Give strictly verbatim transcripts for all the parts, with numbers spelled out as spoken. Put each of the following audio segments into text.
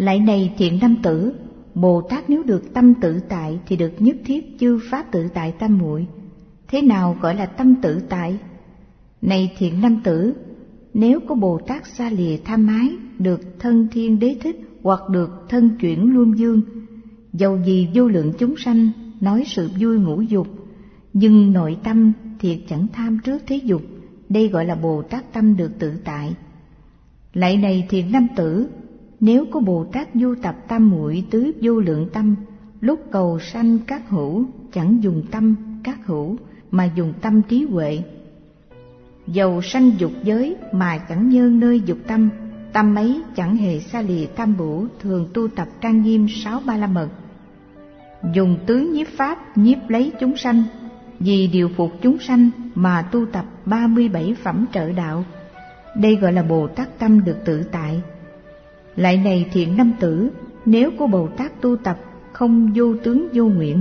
Lại này thiện nam tử, Bồ Tát nếu được tâm tự tại thì được nhất thiết chư pháp tự tại tam muội. Thế nào gọi là tâm tự tại? Này thiện nam tử, nếu có Bồ Tát xa lìa tham ái, được thân thiên đế thích hoặc được thân chuyển luân dương, dầu gì vô lượng chúng sanh nói sự vui ngũ dục, nhưng nội tâm thiệt chẳng tham trước thế dục, đây gọi là Bồ Tát tâm được tự tại. Lại này thiện nam tử, nếu có Bồ Tát du tập tam muội tứ vô lượng tâm, lúc cầu sanh các hữu chẳng dùng tâm các hữu mà dùng tâm trí huệ, dầu sanh dục giới mà chẳng nhơn nơi dục tâm, tâm ấy chẳng hề xa lìa tam bổ, thường tu tập trang nghiêm sáu ba la mật, dùng tứ nhiếp pháp nhiếp lấy chúng sanh, vì điều phục chúng sanh mà tu tập ba mươi bảy phẩm trợ đạo, đây gọi là Bồ Tát tâm được tự tại. Lại này thiện nam tử, nếu có Bồ Tát tu tập không vô tướng vô nguyện,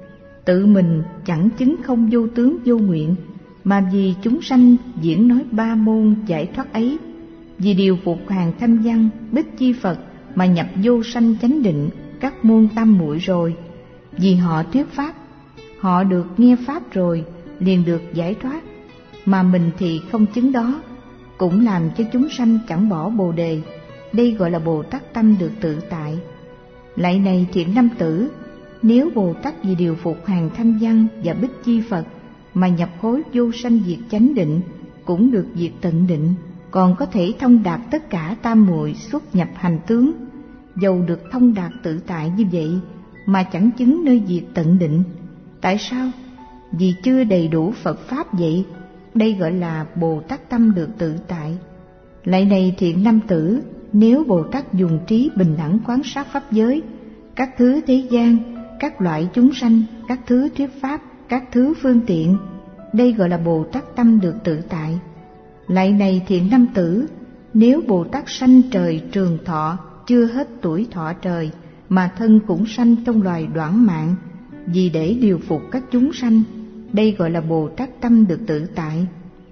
tự mình chẳng chứng không vô tướng vô nguyện, mà vì chúng sanh diễn nói ba môn giải thoát ấy, vì điều phục hàng thanh văn bích chi Phật mà nhập vô sanh chánh định các môn tam muội rồi, vì họ thuyết pháp, họ được nghe pháp rồi liền được giải thoát, mà mình thì không chứng đó, cũng làm cho chúng sanh chẳng bỏ bồ đề, đây gọi là Bồ Tát tâm được tự tại. Lại này thiện nam tử, nếu Bồ Tát vì điều phục hàng thanh văn và bích chi Phật mà nhập khối vô sanh diệt chánh định, cũng được diệt tận định, còn có thể thông đạt tất cả tam muội xuất nhập hành tướng, dầu được thông đạt tự tại như vậy mà chẳng chứng nơi diệt tận định. Tại sao? Vì chưa đầy đủ Phật pháp vậy, đây gọi là Bồ Tát tâm được tự tại. Lại này thiện nam tử, nếu Bồ Tát dùng trí bình đẳng quán sát pháp giới, các thứ thế gian, các loại chúng sanh, các thứ thuyết pháp, các thứ phương tiện, đây gọi là Bồ Tát tâm được tự tại. Lại này thiện nam tử, nếu Bồ Tát sanh trời trường thọ, chưa hết tuổi thọ trời, mà thân cũng sanh trong loài đoạn mạng, vì để điều phục các chúng sanh, đây gọi là Bồ Tát tâm được tự tại.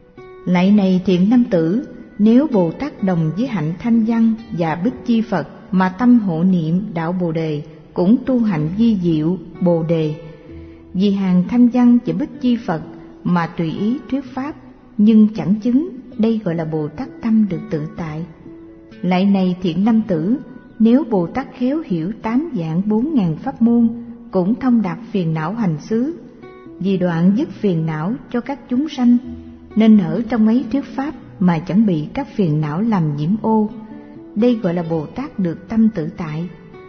Lại này thiện nam tử, nếu Bồ Tát đồng với hạnh thanh văn và bích chi Phật mà tâm hộ niệm đạo Bồ đề, cũng tu hạnh vi diệu Bồ đề, vì hàng thanh văn và bích chi Phật mà tùy ý thuyết pháp, nhưng chẳng chứng, đây gọi là Bồ Tát tâm được tự tại. Lại này thiện nam tử, nếu Bồ Tát khéo hiểu tám dạng bốn ngàn pháp môn, cũng thông đạt phiền não hành xứ, vì đoạn dứt phiền não cho các chúng sanh, nên ở trong ấy thuyết pháp mà chẳng bị các phiền não làm nhiễm ô, đây gọi là Bồ Tát được tâm tự tại.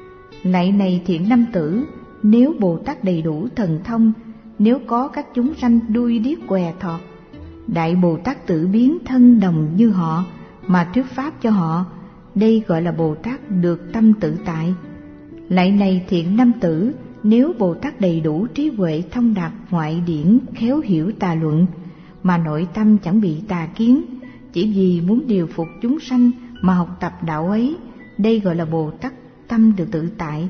Lại này thiện nam tử, nếu Bồ Tát đầy đủ thần thông, nếu có các chúng sanh đuôi điếc què thọt, Đại Bồ Tát tự biến thân đồng như họ mà thuyết pháp cho họ, đây gọi là Bồ Tát được tâm tự tại. Lại này thiện nam tử, nếu Bồ Tát đầy đủ trí huệ thông đạt ngoại điển, khéo hiểu tà luận, mà nội tâm chẳng bị tà kiến, chỉ vì muốn điều phục chúng sanh mà học tập đạo ấy, đây gọi là Bồ Tát tâm được tự tại.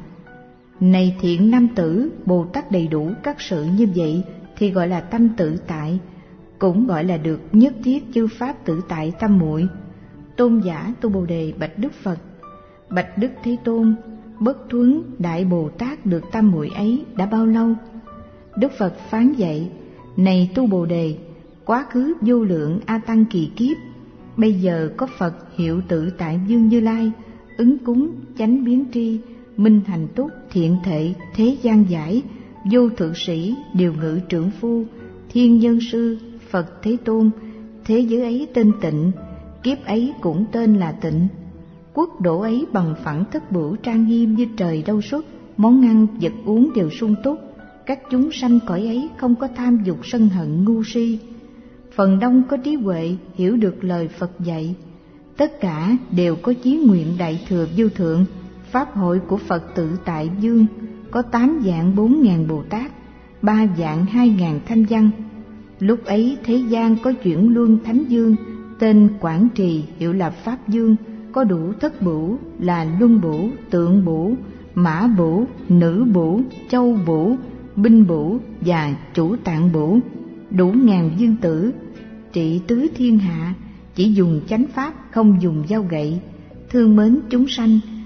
Này thiện nam tử, Bồ Tát đầy đủ các sự như vậy thì gọi là tâm tự tại, cũng gọi là được nhất thiết chư pháp tự tại tâm muội. Tôn giả Tu Bồ Đề bạch Đức Phật: Bạch Đức Thế Tôn, bất thuấn Đại Bồ Tát được tam muội ấy đã bao lâu? Đức Phật phán dạy: Này Tu Bồ Đề, quá khứ vô lượng a tăng kỳ kiếp, bây giờ có Phật hiệu tự tại Dương Như Lai, ứng cúng chánh biến tri, minh thành túc, thiện thệ, thế gian giải, vô thượng sĩ, điều ngự trưởng phu, thiên nhân sư, Phật Thế Tôn. Thế giới ấy tên Tịnh, kiếp ấy cũng tên là Tịnh. Quốc độ ấy bằng phẳng thất bửu trang nghiêm như trời đâu xuất, món ăn vật uống đều sung túc. Các chúng sanh cõi ấy không có tham dục sân hận ngu si. Phần đông có trí huệ hiểu được lời Phật dạy. Tất cả đều có chí nguyện đại thừa vô thượng. Pháp hội của Phật tự tại Dương có tám dạng bốn ngàn Bồ Tát, ba dạng hai ngàn thanh văn. Lúc ấy thế gian có chuyển luân thánh dương, tên Quảng Trì hiệu là Pháp Dương, có đủ thất bửu là luân bửu, tượng bửu, mã bửu, nữ bửu, châu bửu, binh bửu và chủ tạng bửu, đủ ngàn dương tử, trị tứ thiên hạ, chỉ dùng chánh pháp không dùng dao gậy, thương mến chúng sanh,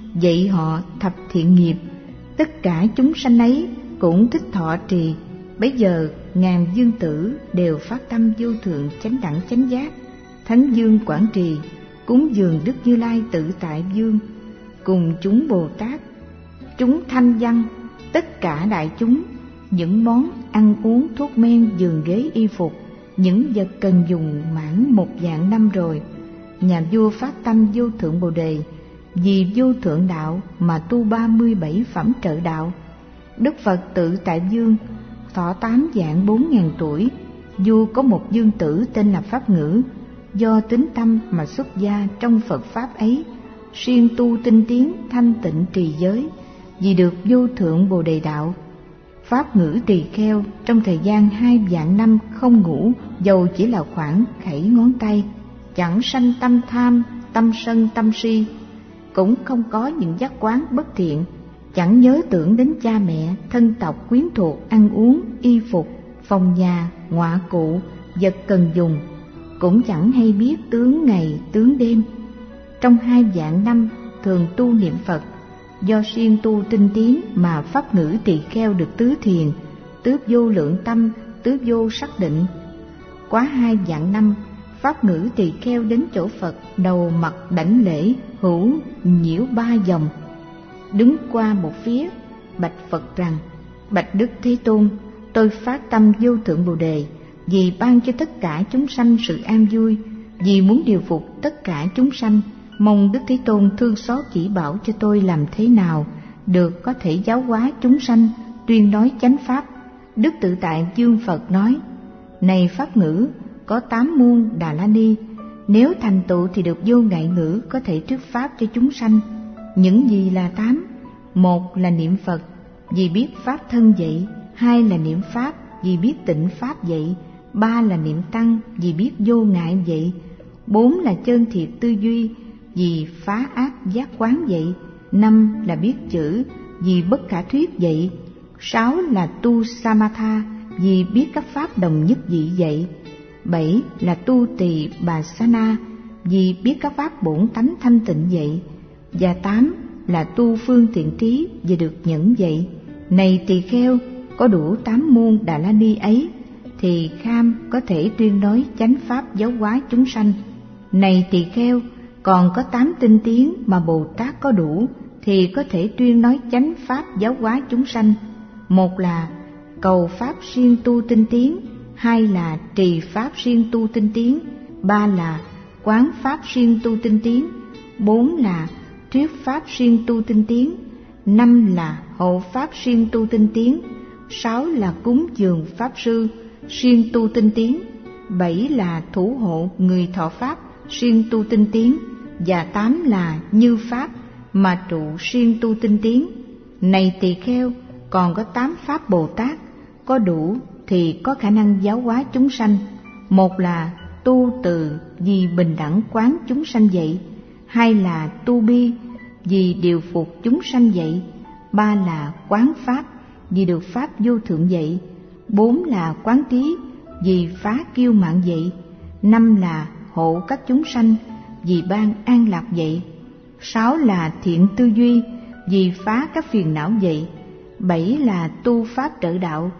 dạy họ thập thiện nghiệp. Tất cả chúng sanh ấy cũng thích thọ trì. Bấy giờ ngàn dương tử đều phát tâm vô thượng chánh đẳng chánh giác. Thánh dương quản trì cúng dường Đức Như Lai tự tại vương, cùng chúng Bồ Tát, chúng thanh văn, tất cả đại chúng, những món ăn uống, thuốc men, giường ghế, y phục, những vật cần dùng mãn một vạn năm rồi. Nhà vua phát tâm vô thượng Bồ Đề, vì vô thượng đạo mà tu ba mươi bảy phẩm trợ đạo. Đức Phật tự tại vương thọ tám vạn bốn ngàn tuổi. Vua có một dương tử tên là Pháp Ngữ, do tín tâm mà xuất gia trong Phật pháp ấy, siêng tu tinh tiến thanh tịnh trì giới, vì được vô thượng Bồ Đề đạo. Pháp Ngữ tỳ kheo trong thời gian hai vạn năm không ngủ, dầu chỉ là khoảng khẩy ngón tay, chẳng sanh tâm tham, tâm sân, tâm si, cũng không có những giác quán bất thiện, chẳng nhớ tưởng đến cha mẹ, thân tộc, quyến thuộc, ăn uống, y phục, phòng nhà, ngoại cụ, vật cần dùng, cũng chẳng hay biết tướng ngày, tướng đêm. Trong hai vạn năm thường tu niệm Phật, do siêng tu tinh tiến mà Pháp Ngữ tỳ kheo được tứ thiền, tứ vô lượng tâm, tứ vô xác định. Quá hai vạn năm, Pháp Ngữ tỳ kheo đến chỗ Phật, đầu mặt đảnh lễ, hữu nhiễu ba vòng, đứng qua một phía, bạch Phật rằng: Bạch Đức Thế Tôn, tôi phát tâm vô thượng Bồ Đề, vì ban cho tất cả chúng sanh sự an vui, vì muốn điều phục tất cả chúng sanh, mong Đức Thế Tôn thương xót chỉ bảo cho tôi làm thế nào được có thể giáo hóa chúng sanh, tuyên nói chánh pháp. Đức Tự Tại Vương Phật nói: Này Pháp Ngữ, có tám muôn Đà La Ni, nếu thành tựu thì được vô ngại ngữ có thể thuyết pháp cho chúng sanh. Những gì là tám? Một là niệm Phật, vì biết pháp thân dạy. Hai là niệm Pháp, vì biết tịnh Pháp dạy. Ba là niệm Tăng, vì biết vô ngại dạy. Bốn là chân thiệt tư duy, vì phá ác giác quán dạy. Năm là biết chữ, vì bất khả thuyết dạy. Sáu là tu Samatha, vì biết các pháp đồng nhất dị dạy. Bảy là tu Tỳ Bà Sa Na, vì biết các pháp bổn tánh thanh tịnh dạy. Và tám là tu phương tiện trí, vì được nhẫn dạy. Này tỳ kheo, có đủ tám môn Đà La Ni ấy, thì kham có thể tuyên nói chánh pháp giáo hóa chúng sanh. Này tỳ kheo, còn có tám tinh tiến mà Bồ Tát có đủ, thì có thể tuyên nói chánh pháp giáo hóa chúng sanh. Một là cầu pháp siêng tu tinh tiến, hai là trì pháp siêng tu tinh tiến, ba là quán pháp siêng tu tinh tiến, bốn là thuyết pháp siêng tu tinh tiến, năm là hộ pháp siêng tu tinh tiến, sáu là cúng dường pháp sư siêng tu tinh tiến, bảy là thủ hộ người thọ pháp siêng tu tinh tiến, và tám là như pháp mà trụ siêng tu tinh tiến. Này tỳ kheo, còn có tám pháp Bồ Tát có đủ thì có khả năng giáo hóa chúng sanh. Một là tu từ, vì bình đẳng quán chúng sanh dạy. Hai là tu bi, vì điều phục chúng sanh dạy. Ba là quán pháp, vì được pháp vô thượng dạy. Bốn là quán trí, vì phá kiêu mạn dạy. Năm là hộ các chúng sanh, vì ban an lạc dạy. Sáu là thiện tư duy, vì phá các phiền não dạy. Bảy là tu pháp trợ đạo,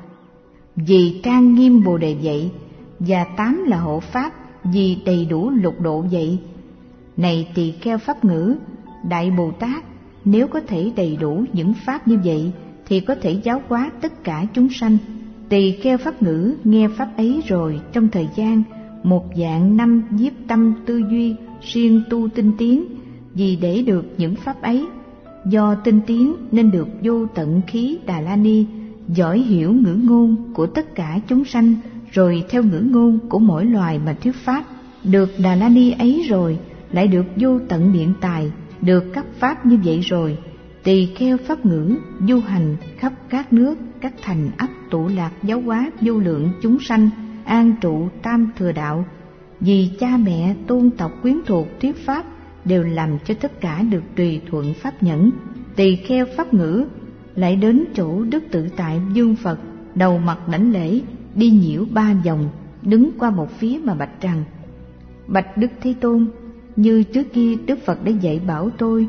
vì trang nghiêm Bồ Đề dạy. Và tám là hộ pháp, vì đầy đủ lục độ dạy. Này tỳ kheo Pháp Ngữ, Đại Bồ Tát nếu có thể đầy đủ những pháp như vậy thì có thể giáo hóa tất cả chúng sanh. Tỳ kheo Pháp Ngữ nghe pháp ấy rồi, trong thời gian một vạn năm nhiếp tâm tư duy siêng tu tinh tiến, vì để được những pháp ấy, do tinh tiến nên được vô tận khí Đà La Ni, giỏi hiểu ngữ ngôn của tất cả chúng sanh, rồi theo ngữ ngôn của mỗi loài mà thuyết pháp. Được Đà La Ni ấy rồi, lại được vô tận biện tài, được các pháp như vậy rồi, tỳ kheo Pháp Ngữ du hành khắp các nước, các thành ấp tụ lạc giáo hóa vô lượng chúng sanh, an trụ tam thừa đạo. Vì cha mẹ, tôn tộc, quyến thuộc thuyết pháp đều làm cho tất cả được tùy thuận pháp nhẫn. Tỳ kheo Pháp Ngữ lại đến chỗ Đức Tự Tại Vương Phật, đầu mặt đảnh lễ, đi nhiễu ba vòng, đứng qua một phía mà bạch rằng: Bạch Đức Thế Tôn, như trước kia Đức Phật đã dạy bảo tôi,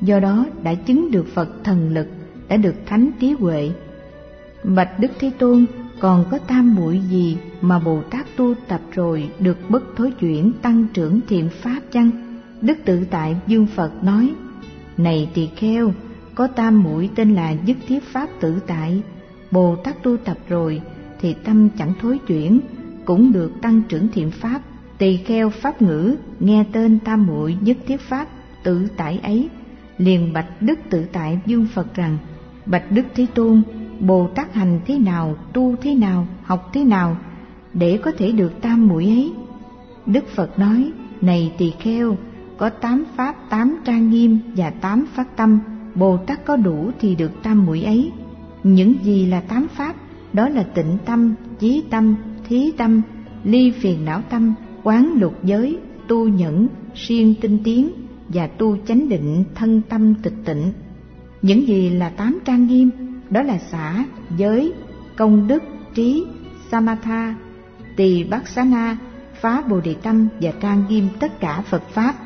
do đó đã chứng được Phật thần lực, đã được thánh trí huệ. Bạch Đức Thế Tôn, còn có tam muội gì mà Bồ Tát tu tập rồi được bất thối chuyển tăng trưởng thiện pháp chăng? Đức Tự Tại Dương Phật nói: Này tỳ kheo, có tam muội tên là nhất thiết pháp tự tại. Bồ Tát tu tập rồi thì tâm chẳng thối chuyển, cũng được tăng trưởng thiện pháp. Tỳ kheo pháp ngữ nghe tên tam muội nhất thiết pháp tự tại ấy, liền bạch Đức Tự Tại Dương Phật rằng: Bạch Đức Thế Tôn, Bồ Tát hành thế nào, tu thế nào, học thế nào để có thể được tam muội ấy? Đức Phật nói: Này tỳ kheo, có tám pháp tám trang nghiêm và tám phát tâm, Bồ Tát có đủ thì được tam muội ấy. Những gì là tám pháp? Đó là tịnh tâm, chí tâm, thí tâm, ly phiền não tâm, quán lục giới, tu nhẫn, siêng tinh tiến và tu chánh định thân tâm tịch tịnh. Những gì là tám trang nghiêm? Đó là xả, giới, công đức, trí, samatha, tỳ bát xá na, phá bồ đề tâm và trang nghiêm tất cả Phật pháp.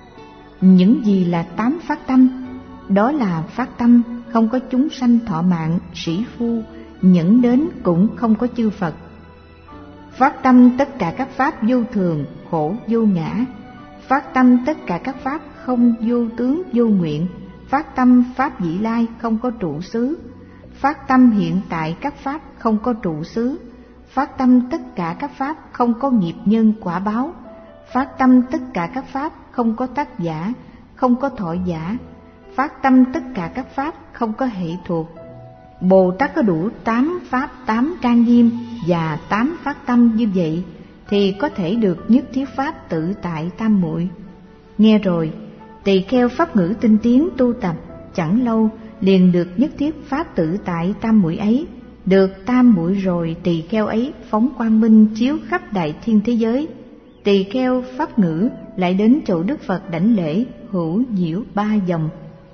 Những gì là tám phát tâm? Đó là phát tâm không có chúng sanh thọ mạng, sĩ phu, nhẫn đến cũng không có chư Phật. Phát tâm tất cả các pháp vô thường, khổ vô ngã. Phát tâm tất cả các pháp không vô tướng vô nguyện. Phát tâm pháp vị lai không có trụ xứ. Phát tâm hiện tại các pháp không có trụ xứ. Phát tâm tất cả các pháp không có nghiệp nhân quả báo. Phát tâm tất cả các pháp không có tác giả, không có thọ giả. Phát tâm tất cả các pháp không có hệ thuộc. Bồ Tát có đủ tám pháp tám trang nghiêm và tám phát tâm như vậy thì có thể được nhất thiết pháp tự tại tam muội. Nghe rồi, tỳ kheo pháp ngữ tinh tiến tu tập, chẳng lâu liền được nhất thiết pháp tự tại tam muội ấy. Được tam muội rồi, tỳ kheo ấy phóng quang minh chiếu khắp đại thiên thế giới. Tỳ kheo pháp ngữ lại đến chỗ Đức Phật đảnh lễ, hữu diệu ba vòng,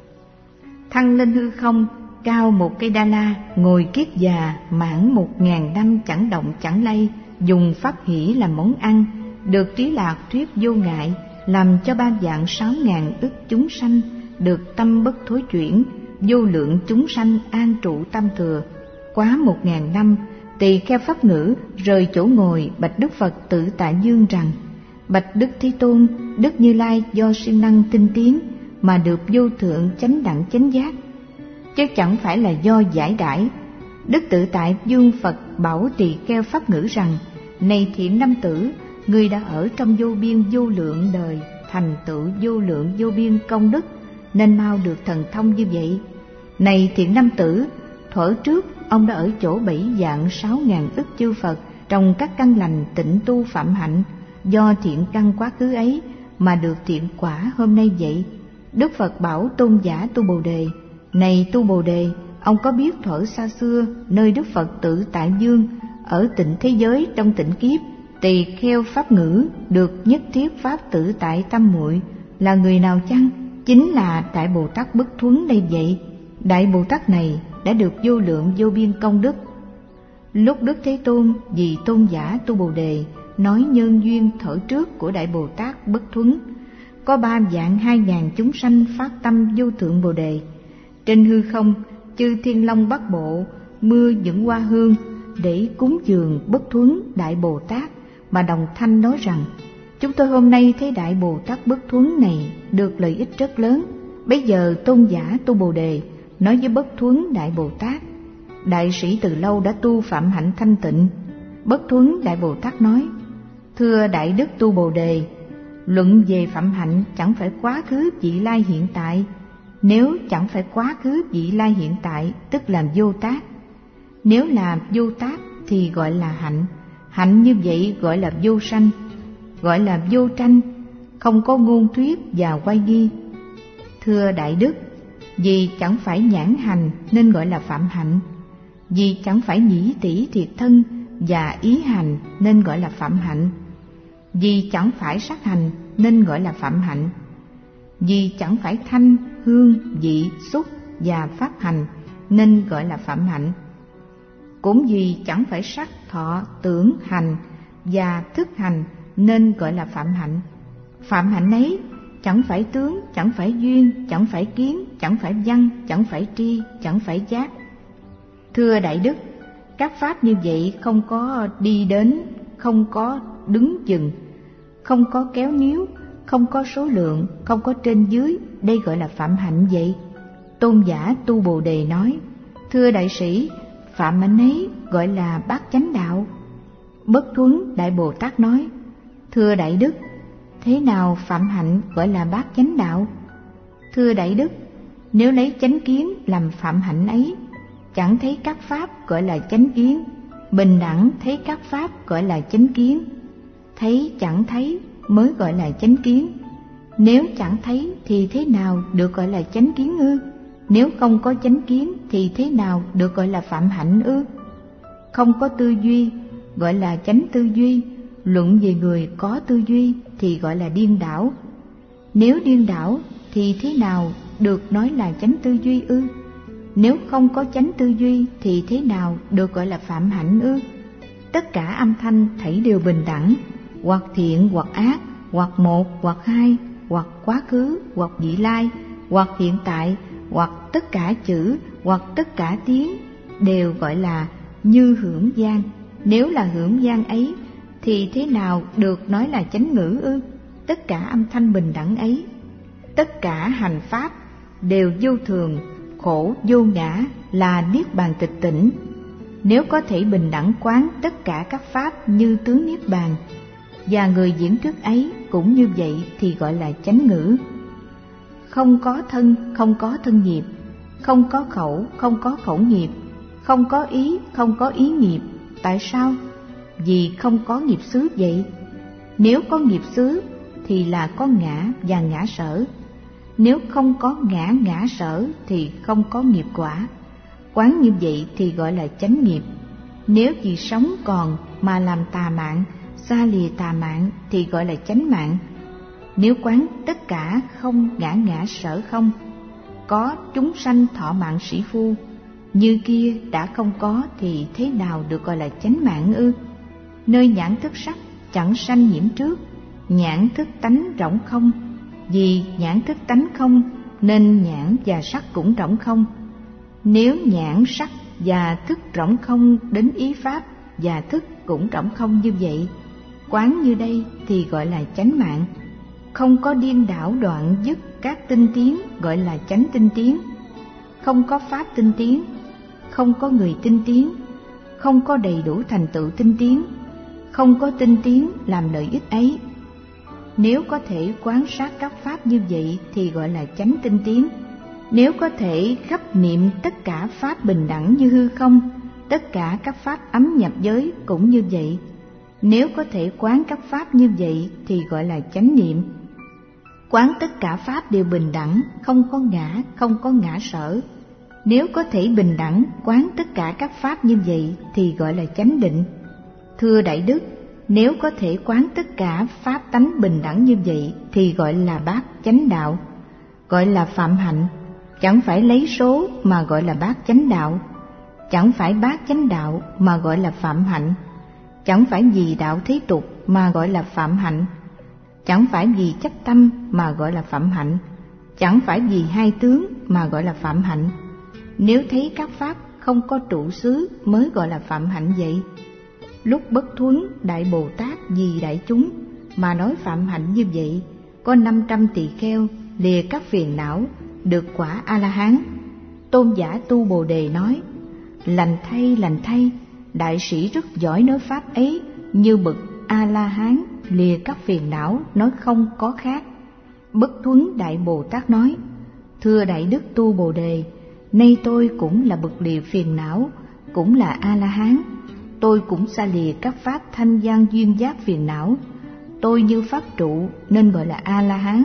thăng lên hư không, cao một cây đa la, ngồi kiết già mãn một ngàn năm chẳng động chẳng lay, dùng pháp hỷ làm món ăn, được trí lạc thuyết vô ngại, làm cho ba vạn sáu ngàn ức chúng sanh được tâm bất thối chuyển, vô lượng chúng sanh an trụ tâm thừa. Quá một ngàn năm, tỳ kheo pháp ngữ rời chỗ ngồi bạch Đức Phật Tự Tại Dương rằng: Bạch Đức Thế Tôn, Đức Như Lai do siêng năng tinh tiến mà được vô thượng chánh đẳng chánh giác, chứ chẳng phải là do giải đãi. Đức Tự Tại Dương Phật bảo tỳ kheo pháp ngữ rằng: Này thiện nam tử, ngươi đã ở trong vô biên vô lượng đời, thành tựu vô lượng vô biên công đức, nên mau được thần thông như vậy. Này thiện nam tử, thuở trước ông đã ở chỗ bảy vạn sáu ngàn ức chư Phật trong các căn lành tịnh tu phạm hạnh, do thiện căn quá khứ ấy mà được thiện quả hôm nay vậy. Đức Phật bảo tôn giả Tu Bồ Đề: Này Tu Bồ Đề, ông có biết thuở xa xưa nơi Đức Phật Tự Tại Dương ở tịnh thế giới trong tịnh kiếp, tỳ kheo pháp ngữ được nhất thiết pháp tự tại tâm muội là người nào chăng? Chính là Đại Bồ Tát Bất Thuấn đây vậy. Đại Bồ Tát này đã được vô lượng vô biên công đức. Lúc Đức Thế Tôn vì tôn giả Tu Bồ Đề nói nhân duyên thở trước của Đại Bồ Tát Bất Thuấn, có ba vạn hai ngàn chúng sanh phát tâm vô thượng Bồ Đề. Trên hư không, chư Thiên Long Bắc Bộ mưa những hoa hương để cúng dường Bất Thuấn Đại Bồ Tát, mà đồng thanh nói rằng: Chúng tôi hôm nay thấy Đại Bồ Tát Bất Thuấn này được lợi ích rất lớn. Bây giờ tôn giả Tu Bồ Đề nói với Bất Thuấn Đại Bồ Tát: Đại sĩ từ lâu đã tu phạm hạnh thanh tịnh. Bất Thuấn Đại Bồ Tát nói: Thưa Đại Đức Tu Bồ Đề, luận về phạm hạnh chẳng phải quá khứ vị lai hiện tại. Nếu chẳng phải quá khứ vị lai hiện tại tức là vô tác. Nếu là vô tác thì gọi là hạnh. Hạnh như vậy gọi là vô sanh, gọi là vô tranh, không có ngôn thuyết và quay nghi. Thưa Đại Đức, vì chẳng phải nhãn hành nên gọi là phạm hạnh, vì chẳng phải nhĩ tỷ thiệt thân và ý hành nên gọi là phạm hạnh, vì chẳng phải sắc hành nên gọi là phạm hạnh, vì chẳng phải thanh, hương, vị, xúc và pháp hành nên gọi là phạm hạnh, cũng vì chẳng phải sắc, thọ, tưởng, hành và thức hành nên gọi là phạm hạnh. Phạm hạnh ấy chẳng phải tướng, chẳng phải duyên, chẳng phải kiến, chẳng phải văn, chẳng phải tri, chẳng phải giác. Thưa Đại Đức, các pháp như vậy không có đi đến, không có đứng dừng, không có kéo níu, không có số lượng, không có trên dưới, đây gọi là phạm hạnh vậy. Tôn giả Tu Bồ Đề nói, thưa đại sĩ, phạm hạnh ấy gọi là bát chánh đạo. Bất Thuấn Đại Bồ Tát nói, thưa Đại Đức, thế nào phạm hạnh gọi là bát chánh đạo? Thưa Đại Đức, nếu lấy chánh kiến làm phạm hạnh ấy, chẳng thấy các pháp gọi là chánh kiến, bình đẳng thấy các pháp gọi là chánh kiến. Thấy chẳng thấy mới gọi là chánh kiến. Nếu chẳng thấy thì thế nào được gọi là chánh kiến ư? Nếu không có chánh kiến thì thế nào được gọi là phạm hạnh ư? Không có tư duy gọi là chánh tư duy, luận về người có tư duy thì gọi là điên đảo. Nếu điên đảo thì thế nào được nói là chánh tư duy ư? Nếu không có chánh tư duy thì thế nào được gọi là phạm hạnh ư? Tất cả âm thanh thảy đều bình đẳng, hoặc thiện hoặc ác, hoặc một hoặc hai, hoặc quá khứ hoặc vị lai, hoặc hiện tại, hoặc tất cả chữ, hoặc tất cả tiếng đều gọi là như hưởng vang. Nếu là hưởng vang ấy thì thế nào được nói là chánh ngữ ư? Tất cả âm thanh bình đẳng ấy, tất cả hành pháp đều vô thường, khổ vô ngã, là niết bàn tịch tỉnh. Nếu có thể bình đẳng quán tất cả các pháp như tướng niết bàn, và người diễn thuyết ấy cũng như vậy thì gọi là chánh ngữ. Không có thân, không có thân nghiệp, không có khẩu, không có khẩu nghiệp, không có ý, không có ý nghiệp. Tại sao? Vì không có nghiệp xứ vậy. Nếu có nghiệp xứ thì là có ngã và ngã sở. Nếu không có ngã ngã sở thì không có nghiệp quả. Quán như vậy thì gọi là chánh nghiệp. Nếu vì sống còn mà làm tà mạng, xa lìa tà mạng thì gọi là chánh mạng. Nếu quán tất cả không ngã ngã sở không, có chúng sanh thọ mạng sĩ phu, như kia đã không có thì thế nào được gọi là chánh mạng ư? Nơi nhãn thức sắc chẳng sanh nhiễm trước, nhãn thức tánh rỗng không. Vì nhãn thức tánh không nên nhãn và sắc cũng rỗng không. Nếu nhãn sắc và thức rỗng không đến ý pháp và thức cũng rỗng không như vậy, quán như đây thì gọi là chánh mạng. Không có điên đảo đoạn dứt các tinh tiến gọi là chánh tinh tiến. Không có pháp tinh tiến, không có người tinh tiến, không có đầy đủ thành tựu tinh tiến, không có tinh tiến làm lợi ích ấy. Nếu có thể quán sát các pháp như vậy thì gọi là chánh tinh tiến. Nếu có thể khắp niệm tất cả pháp bình đẳng như hư không, tất cả các pháp ấm nhập giới cũng như vậy. Nếu có thể quán các pháp như vậy thì gọi là chánh niệm. Quán tất cả pháp đều bình đẳng, không có ngã, không có ngã sở. Nếu có thể bình đẳng quán tất cả các pháp như vậy thì gọi là chánh định. Thưa Đại Đức, nếu có thể quán tất cả pháp tánh bình đẳng như vậy thì gọi là bát chánh đạo, gọi là phạm hạnh. Chẳng phải lấy số mà gọi là bát chánh đạo, chẳng phải bát chánh đạo mà gọi là phạm hạnh, chẳng phải vì đạo thế tục mà gọi là phạm hạnh, chẳng phải vì chấp tâm mà gọi là phạm hạnh, chẳng phải vì hai tướng mà gọi là phạm hạnh. Nếu thấy các pháp không có trụ xứ mới gọi là phạm hạnh vậy. Lúc Bất Thuấn Đại Bồ Tát vì đại chúng mà nói phạm hạnh như vậy, có năm trăm tỳ kheo lìa các phiền não được quả A-la-hán. Tôn giả Tu Bồ Đề nói, lành thay, lành thay, đại sĩ rất giỏi nói pháp ấy, như bậc A-la-hán lìa các phiền não nói không có khác. Bất Thuấn Đại Bồ Tát nói, thưa Đại Đức Tu Bồ Đề, nay tôi cũng là bậc lìa phiền não, cũng là A-la-hán. Tôi cũng xa lìa các pháp thanh văn duyên giác phiền não. Tôi như pháp trụ nên gọi là A-la-hán.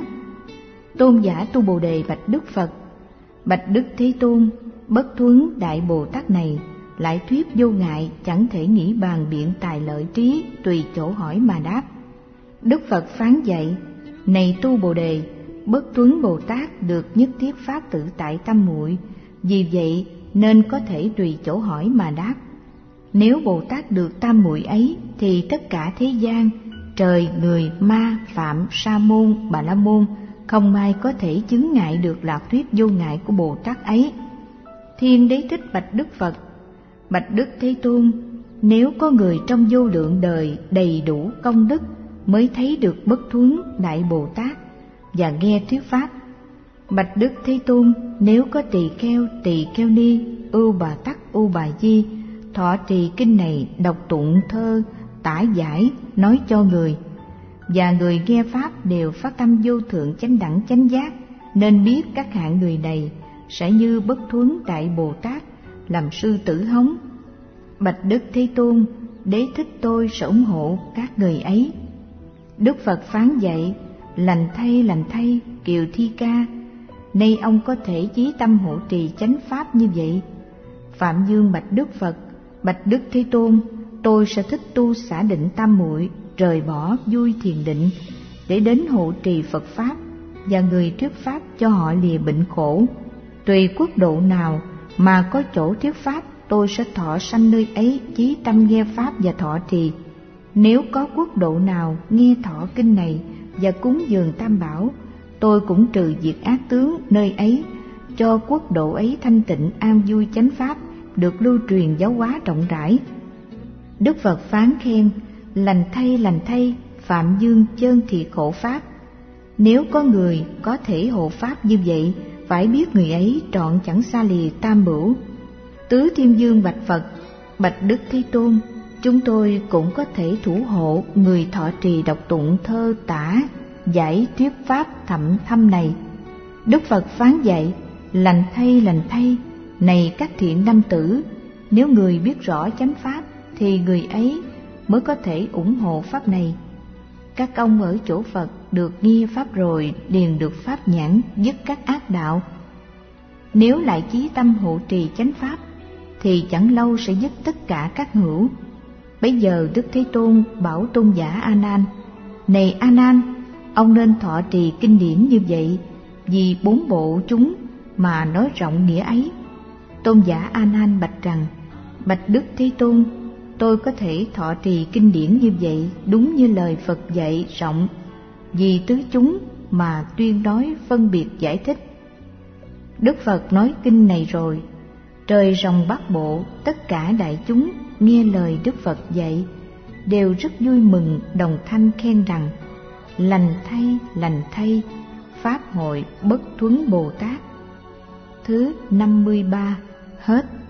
Tôn giả Tu Bồ Đề bạch Đức Phật, bạch Đức Thế Tôn, Bất Thuấn Đại Bồ Tát này lại thuyết vô ngại, chẳng thể nghĩ bàn biện tài lợi trí, tùy chỗ hỏi mà đáp. Đức Phật phán dạy, này Tu Bồ Đề, Bất Thuấn Bồ Tát được nhất thiết pháp tự tại tâm muội, vì vậy nên có thể tùy chỗ hỏi mà đáp. Nếu Bồ Tát được tam muội ấy thì tất cả thế gian, trời, người, ma, phạm, sa môn, bà la môn không ai có thể chứng ngại được lạc thuyết vô ngại của Bồ Tát ấy. Thiên Đế Thích bạch Đức Phật: Bạch Đức Thế Tôn, nếu có người trong vô lượng đời đầy đủ công đức mới thấy được bất thuấn Đại Bồ Tát và nghe thuyết pháp. Bạch Đức Thế Tôn, nếu có tỳ kheo, tỳ kheo ni, ưu bà tắc, ưu bà di thọ trì kinh này, đọc tụng thơ, tả giải, nói cho người, và người nghe pháp đều phát tâm vô thượng chánh đẳng chánh giác, nên biết các hạng người này sẽ như bất thuấn Đại Bồ Tát làm sư tử hống. Bạch Đức Thế Tôn, Đế Thích tôi sẽ ủng hộ các người ấy. Đức Phật phán dạy: Lành thay, lành thay, Kiều Thi Ca, nay ông có thể chí tâm hộ trì chánh pháp như vậy. Phạm Dương bạch Đức Phật: Bạch Đức Thế Tôn, tôi sẽ thích tu xả định tam muội, rời bỏ vui thiền định, để đến hộ trì Phật pháp và người thuyết pháp cho họ lìa bệnh khổ. Tùy quốc độ nào mà có chỗ thuyết pháp, tôi sẽ thọ sanh nơi ấy, chí tâm nghe pháp và thọ trì. Nếu có quốc độ nào nghe thọ kinh này và cúng dường tam bảo, tôi cũng trừ diệt ác tướng nơi ấy, cho quốc độ ấy thanh tịnh an vui chánh pháp, được lưu truyền giáo hóa rộng rãi. Đức Phật phán khen: Lành thay, lành thay, Phạm Dương chơn thị khổ pháp. Nếu có người có thể hộ pháp như vậy, phải biết người ấy trọn chẳng xa lìa tam bửu. Tứ Thiên Dương bạch Phật: Bạch Đức Thế Tôn, chúng tôi cũng có thể thủ hộ người thọ trì đọc tụng thơ tả giải thuyết pháp thậm thâm này. Đức Phật phán dạy: Lành thay, lành thay, này các thiện nam tử, nếu người biết rõ chánh pháp thì người ấy mới có thể ủng hộ pháp này. Các ông ở chỗ Phật được nghe pháp rồi liền được pháp nhãn, dứt các ác đạo. Nếu lại chí tâm hộ trì chánh pháp thì chẳng lâu sẽ dứt tất cả các hữu. Bấy giờ Đức Thế Tôn bảo tôn giả A Nan: Này A Nan, ông nên thọ trì kinh điển như vậy, vì bốn bộ chúng mà nói rộng nghĩa ấy. Tôn giả A Nan bạch rằng: Bạch Đức Thế Tôn, tôi có thể thọ trì kinh điển như vậy, đúng như lời Phật dạy rộng, vì tứ chúng mà tuyên nói phân biệt giải thích. Đức Phật nói kinh này rồi, trời rồng Bắc Bộ, tất cả đại chúng nghe lời Đức Phật dạy đều rất vui mừng, đồng thanh khen rằng: Lành thay, lành thay, Pháp hội bất thuấn Bồ Tát. Thứ năm mươi ba hết.